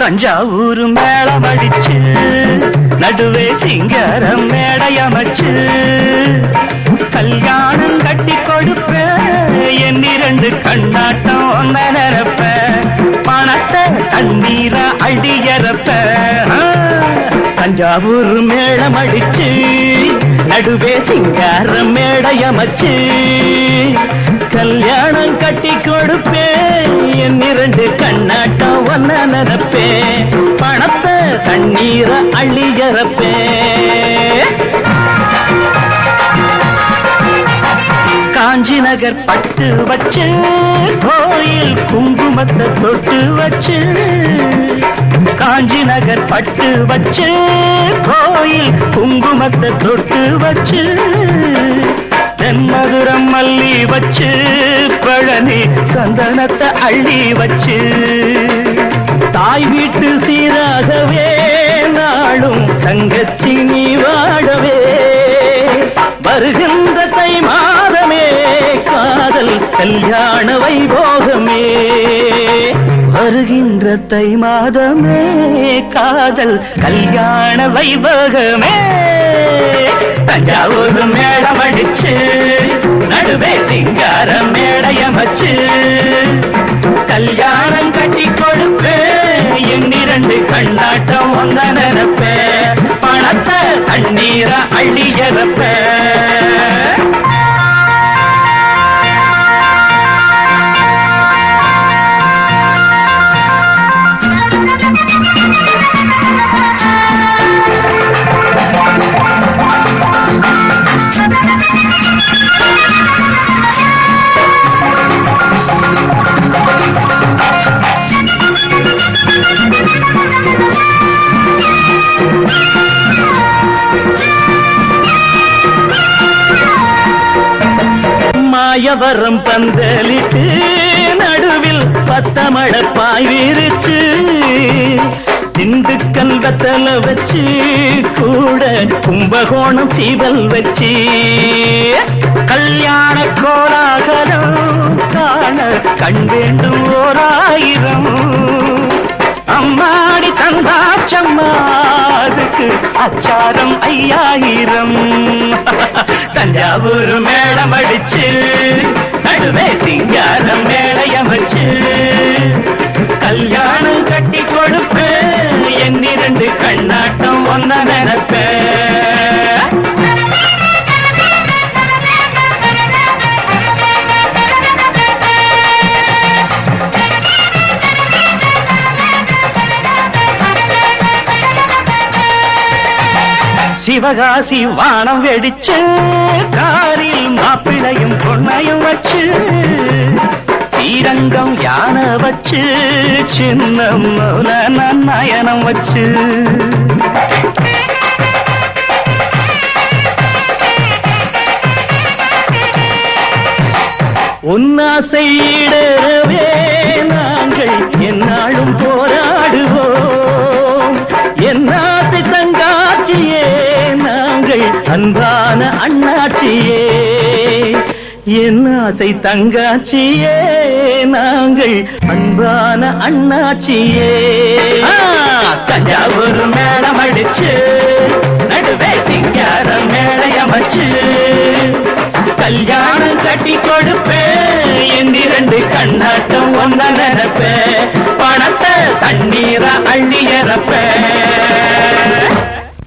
தஞ்சாவூர் மேளம் அடிச்சு நடுவே சிங்காரம் மேடையமைச்சு கல்யாணம் கட்டி கொடுப்ப என் இரண்டு கண்ணாட்டம் ஒன்ன நிரப்ப பணத்தை தண்ணீர அடியறப்ப தஞ்சாவூர் மேளம் அடிச்சு நடுவே சிங்காரம் மேடையமைச்சு கல்யாணம் கட்டி கொடுப்பேன் என் இரண்டு கண்ணாட்டம் ஒன்ன நிரப்பேன் பணத்தை தண்ணீர அள்ளியறப்பே காஞ்சி நகர் பட்டு வச்சு கோயில் குங்குமத்தை தொட்டு வச்சு காஞ்சி நகர் பட்டு வச்சு கோயில் குங்குமத்தை தொட்டு வச்சு தென்மதுரம் மல்லி வச்சு பழனி சந்தனத்தை அள்ளி வச்சு தாய் வீட்டு சீராகவே நாளும் தங்கச்சி நீ வாழவே வருகின்ற தை மாதமே காதல் கல்யாண வைபோகமே வருகின்ற தை மாதமே காதல் கல்யாண வைபோகமே தஞ்சாவூர் மேளம் அடிச்சு நடுவே சிங்காரம் மேடையமைச்சு கல்யாணம் கட்டி கொடுப்பே என் இரண்டு கண்ணாட்டம் ஒன்ன நிரப்ப பணத்தை தண்ணீர அள்ளியறப்ப மாயவரம் பந்தலிட்டு நடுவில் பத்தமழ பாய் விரிச்சு திண்டுக்கல் வெத்தல வச்சு கூட கும்பகோணம் சீவல் வச்சு கல்யாண கோலாகலம் காண கண் வேண்டும் ஓராயிரம் அம்மாடி தந்தாச்சம்மா அதுக்கு அச்சாரம் 5000 தஞ்சாவூர் மேளம் அடிச்சு நடுவே சிங்காரம் மேடையமைச்சு கல்யாணம் கட்டி கொடுப்ப என் இரண்டு கண்ணாட்டம் ஒன்ன நிரப்ப சிவகாசி வானம் வெடிச்சு காரில் மாப்பிளையும் பொண்ணையும் வச்சு ஸ்ரீரங்கம் யானை வச்சு சின்ன மௌன நயனம் வச்சு உன்னாசையிடவே நாங்கள் என்னாலும் போராடுவோம் என்னாசை தங்காட்சியே நாங்கள் அன்பான அண்ணாச்சியே என் ஆசை தங்காட்சியே நாங்கள் அன்பான அண்ணாச்சியே தஞ்சாவூர் மேளம் அடிச்சு நடுவே சிங்காரம் மேடையமைச்சு கல்யாணம் கட்டி கொடுப்பேன் என் இரண்டு கண்ணாட்டம் ஒன்ன நிரப்ப பணத்தை தண்ணீர அள்ளியறப்ப